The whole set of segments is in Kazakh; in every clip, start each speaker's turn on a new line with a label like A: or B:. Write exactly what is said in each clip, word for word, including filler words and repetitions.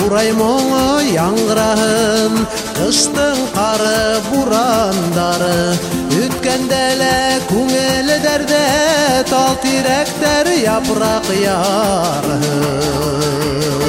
A: курай моңы яңгырахын, кыштың кары бурандары, үткәндә лә күңеле дәрдә, тал тирәктәр япрак ярһын.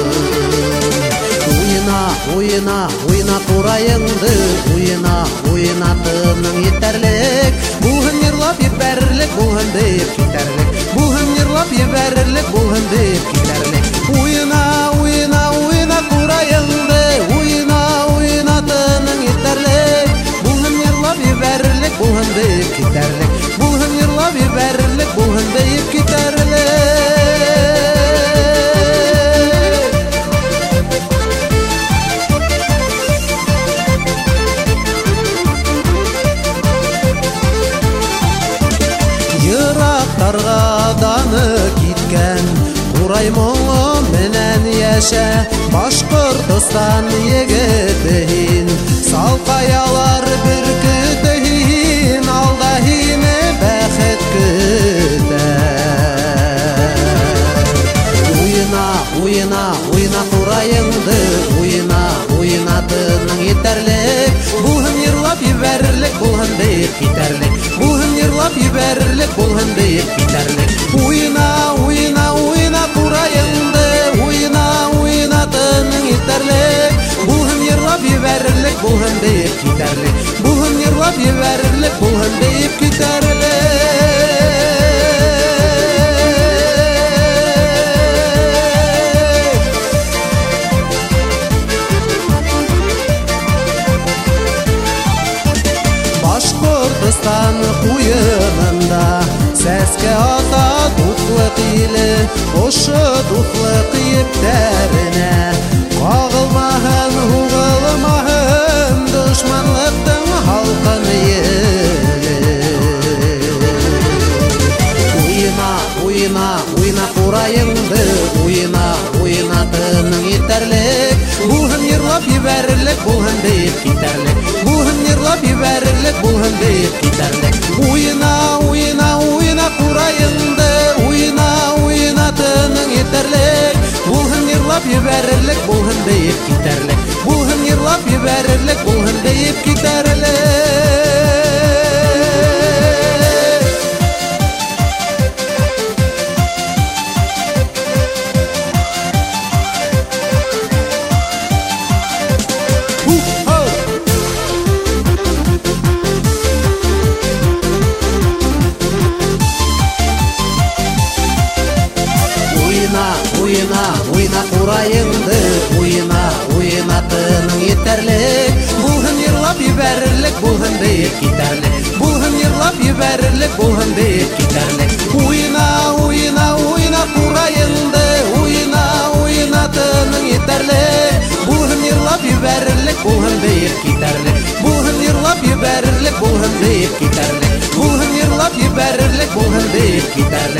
A: Уйна, уйна, уйна курайыңды, уйна, уйна тының етәрлек, буһын йырлап ебәрлек, буһын дип китәрлек, буһын йырлап ебәрлек, буһын дип китәрлек. Уйна, уйна, уйна курайыңды, уйна, уйна тының етәрлек, буһын йырлап ебәрлек, буһын дип китәрлек, буһын йырлап ебәрлек, буһын дип китәрлек. Йырактарга даны киткән, курай моңы менән яшә, Башкортстан егете һин, салкаялар бөркете һин, алда һине бәхет көтә. Уйна, уйна, уйна курайыңды, уйна, уйна тының етәрлек, буһын йырлап ебәрлек, буһын дип китәрлек, буһын йырлап ебәрлек, буһын дип китәрлек. Уйна, уйна, уйна курайыңды, уйна, уйна тының етәрлек, буһын йырлап ебәрлек, буһын дип китәрлек, буһын йырлап ебәрлек, буһын дип китәрлек. Башкортстан куенында сәскә ата дуслык иле, ошо дуслык ептәренә кагылмаһын, һугылмаһын дошманлыктың халкын еле. Уйна, уйна, уйна курайыңды, уйна, уйна тының етәрлек, буһын йырлап ебәрлек, буһын дип китәрлек, буһын йырлап ебәрлек, буһын дип китәрлек. Уйна, уйна, уйна курайыңды, уйна, уйна тының етәрлек, буһын йырлап ебәрлек, буһын дип китәрлек, буһын йырлап ебәрлек, буһын дип китәрлек. Уйна, уйна курайыңды, уйна, уйна тының етәрлек, буһын йырлап ебәрлек, буһын дип китәрлек, буһын йырлап ебәрлек, буһын дип китәрлек. Уйна, уйна, уйна курайыңды, уйна, уйна тының етәрлек, буһын йырлап ебәрлек, буһын дип китәрлек, буһын йырлап ебәрлек, буһын дип китәрлек, буһын йырлап ебәрлек, буһын дип китәрлек.